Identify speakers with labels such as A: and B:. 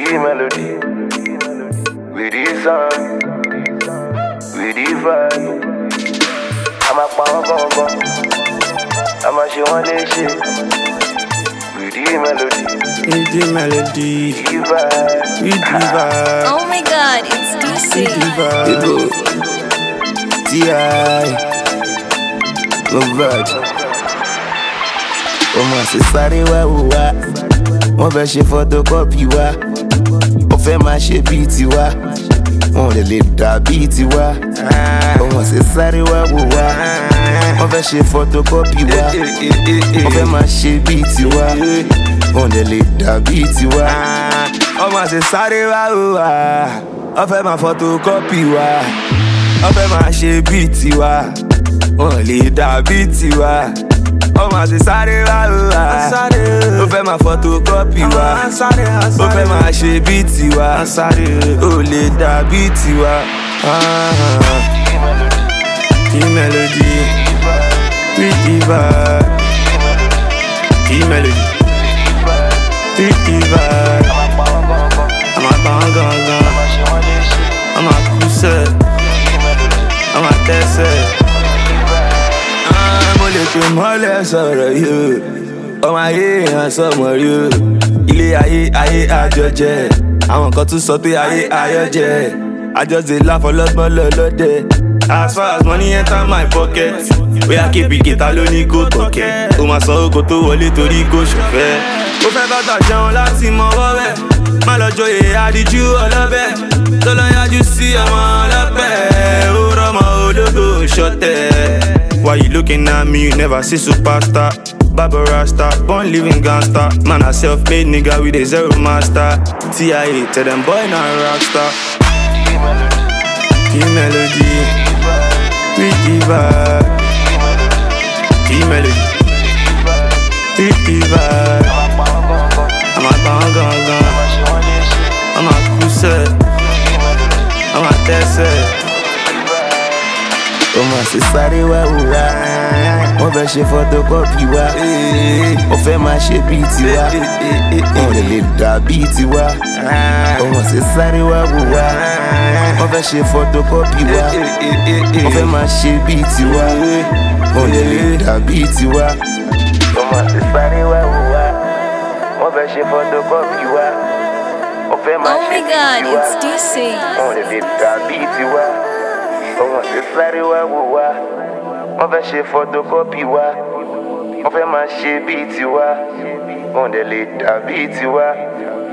A: the melody, with the song, with the vibe. I'm a power, I'm a show on this shit. With the melody,
B: with the melody,
A: with the vibe,
B: with the vibe.
C: Oh my God, it's DC.
B: With the vibe. T.I. Lovebird. Ọmọ ṣe sáré wá wùwá, wọ́n fẹ́ ṣe photocopy wa, wọ́n fẹ́ máa ṣe bíi tiwa, wọ́n lè dà bíi tiwa. Ọmọ ṣe sáré wá wùwá, wọ́n fẹ́ ṣe photocopy wa, wọ́n fẹ́ máa ṣe bíi tiwa, wọ́n lè dà bíi tiwa. Ọmọ ṣe sáré wá wùwá, wọ́n fẹ́ máa photocopy wa, wọ́n fẹ́ máa ṣe bíi tiwa, wọ́n lè dà bíi tiwa. Ọmọ àti sáré wá wá, ó fẹ́ máa photocopy wa, ó fẹ́ máa ṣe bíi tiwa, ó lè dà bíi tiwa. Key melody, with the vibe. Key melody, with the vibe. I'm a bang, I'm a cool, I'm a test. Mo lè pè mọ́lẹ̀ sọ̀rọ̀ yóò, ọmọ ayé èèyàn sọmọ rí o. Ilé ayé àjọjẹ, àwọn kan tún sọ pé ayé ayọ̀jẹ. I just dey laugh ọlọ́gbọ́n lọ́lọ́dẹ. As far as money enter my pocket, bóyá kébì gèta ló ní kó tọ̀kẹ́. Ó máa san oko tó wọlé torí kò ṣòfẹ́. Ó fẹ́ bàtà jẹun láti mọ wọ́wẹ́. Má lọ joyè adiju ọlọ́bẹ̀. Tó lọ yájú sí ọmọ ọlọ́pẹ̀. Ó rọ́mọ ológo ṣọ̀tẹ̀. Why you looking at me? You never see superstar. Baba Rasta, born living gangster. Man, a self-made nigga with a zero master. TIA, tell them boy not a rockstar. Key melody, with the vibe. Key melody, with the vibe. I'm a bang, I'm a cool, I'm a test. Ọmọ ṣe sáré wá wùwá, wọ́n fẹ́ ṣe photocopy wa, wọ́n fẹ́ máa ṣe bíi tiwa, wọ́n lè dà bíi tiwa. Ọmọ ṣe sáré wá wùwá, wọ́n fẹ́ ṣe photocopy wa, wọ́n fẹ́ máa ṣe bíi tiwa, wọ́n lè dà bíi tiwa.
A: ọmọ ṣe sáré wá wùwá, wọ́n fẹ́ ṣe photocopy wa, wọ́n fẹ́ máa
C: Oh
A: ṣe
C: my
A: bíi
C: God,
A: tiwa,
C: it's DC.
A: wọ́n lè dà bíi tiwa. Ọmọ ṣe sáré wá wùwá, wọ́n fẹ́ ṣe photocopy wa, wọ́n fẹ́ máa ṣe bíi tiwa, wọ́n lè dà bíi tiwa.